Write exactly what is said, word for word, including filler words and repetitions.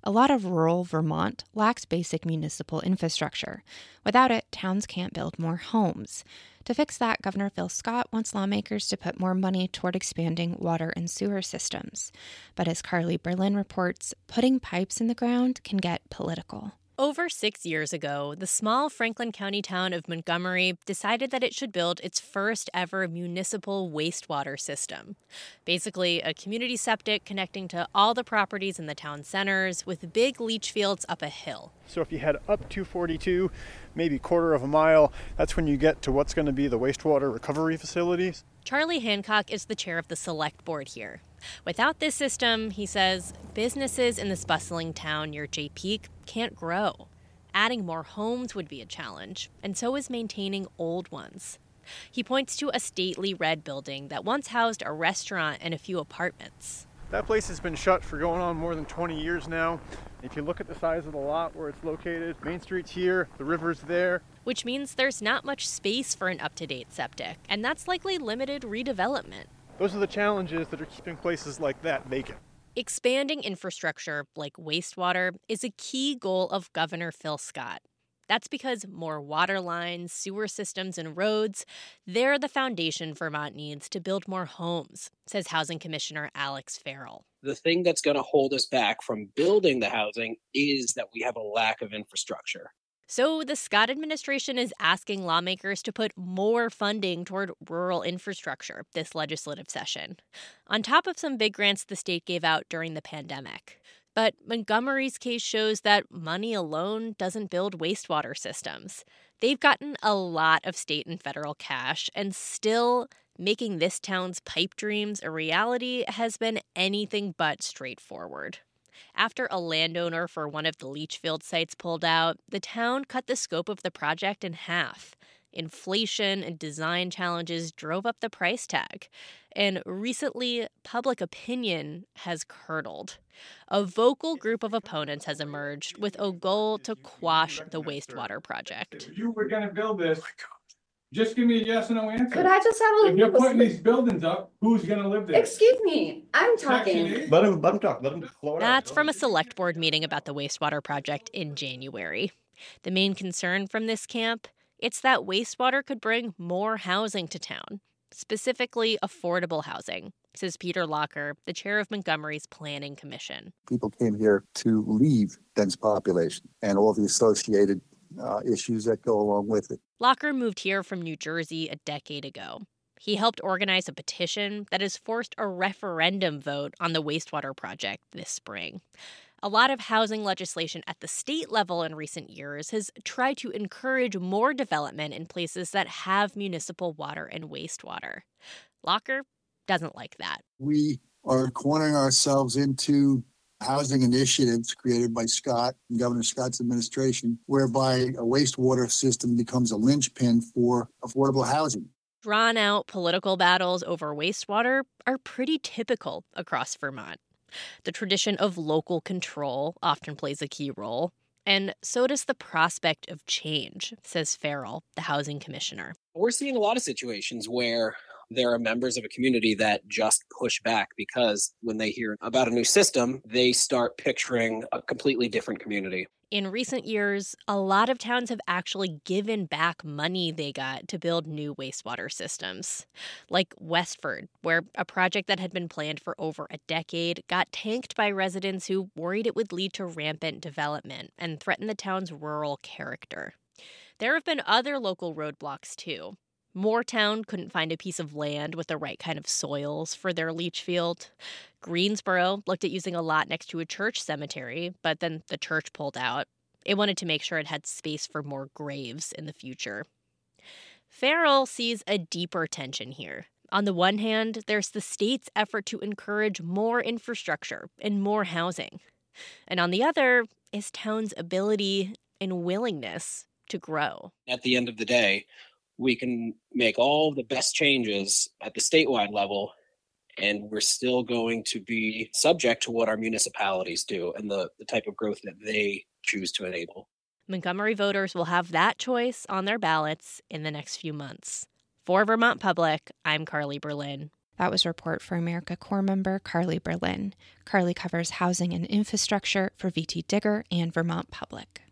a lot of rural Vermont lacks basic municipal infrastructure. Without it, towns can't build more homes. To fix that, Governor Phil Scott wants lawmakers to put more money toward expanding water and sewer systems. But as Carly Berlin reports, putting pipes in the ground can get political. Over six years ago, the small Franklin County town of Montgomery decided that it should build its first ever municipal wastewater system. Basically, a community septic connecting to all the properties in the town centers with big leach fields up a hill. So if you head up two forty-two, maybe quarter of a mile, that's when you get to what's going to be the wastewater recovery facilities. Charlie Hancock is the chair of the select board here. Without this system, he says, businesses in this bustling town near Jay Peak can't grow. Adding more homes would be a challenge, and so is maintaining old ones. He points to a stately red building that once housed a restaurant and a few apartments. That place has been shut for going on more than twenty years now. If you look at the size of the lot where it's located, Main Street's here, the river's there. Which means there's not much space for an up-to-date septic, and that's likely limited redevelopment. Those are the challenges that are keeping places like that vacant. Expanding infrastructure like wastewater is a key goal of Governor Phil Scott. That's because more water lines, sewer systems, and roads, they're the foundation Vermont needs to build more homes, says Housing Commissioner Alex Farrell. The thing that's going to hold us back from building the housing is that we have a lack of infrastructure. So the Scott administration is asking lawmakers to put more funding toward rural infrastructure this legislative session, on top of some big grants the state gave out during the pandemic. But Montgomery's case shows that money alone doesn't build wastewater systems. They've gotten a lot of state and federal cash, and still making this town's pipe dreams a reality has been anything but straightforward. After a landowner for one of the leach field sites pulled out, the town cut the scope of the project in half. Inflation and design challenges drove up the price tag. And recently, public opinion has curdled. A vocal group of opponents has emerged with a goal to quash the wastewater project. If you were going to build this, just give me a yes or no answer. Could I just have a... If you're putting these buildings up, who's going to live there? Excuse me, I'm talking. Let him, let him talk. Let him flow it out. That's from a select board meeting about the wastewater project in January. The main concern from this camp, it's that wastewater could bring more housing to town, specifically affordable housing, says Peter Locker, the chair of Montgomery's Planning Commission. People came here to leave dense population and all the associated uh, issues that go along with it. Locker moved here from New Jersey a decade ago. He helped organize a petition that has forced a referendum vote on the wastewater project this spring. A lot of housing legislation at the state level in recent years has tried to encourage more development in places that have municipal water and wastewater. Locker doesn't like that. We are cornering ourselves into housing initiatives created by Scott and Governor Scott's administration, whereby a wastewater system becomes a linchpin for affordable housing. Drawn-out political battles over wastewater are pretty typical across Vermont. The tradition of local control often plays a key role, and so does the prospect of change, says Farrell, the housing commissioner. We're seeing a lot of situations where there are members of a community that just push back because when they hear about a new system, they start picturing a completely different community. In recent years, a lot of towns have actually given back money they got to build new wastewater systems. Like Westford, where a project that had been planned for over a decade got tanked by residents who worried it would lead to rampant development and threaten the town's rural character. There have been other local roadblocks, too. Moortown couldn't find a piece of land with the right kind of soils for their leach field. Greensboro looked at using a lot next to a church cemetery, but then the church pulled out. It wanted to make sure it had space for more graves in the future. Farrell sees a deeper tension here. On the one hand, there's the state's effort to encourage more infrastructure and more housing. And on the other is town's ability and willingness to grow. At the end of the day, we can make all the best changes at the statewide level, and we're still going to be subject to what our municipalities do and the, the type of growth that they choose to enable. Montgomery voters will have that choice on their ballots in the next few months. For Vermont Public, I'm Carly Berlin. That was Report for America Corps member Carly Berlin. Carly covers housing and infrastructure for V T Digger and Vermont Public.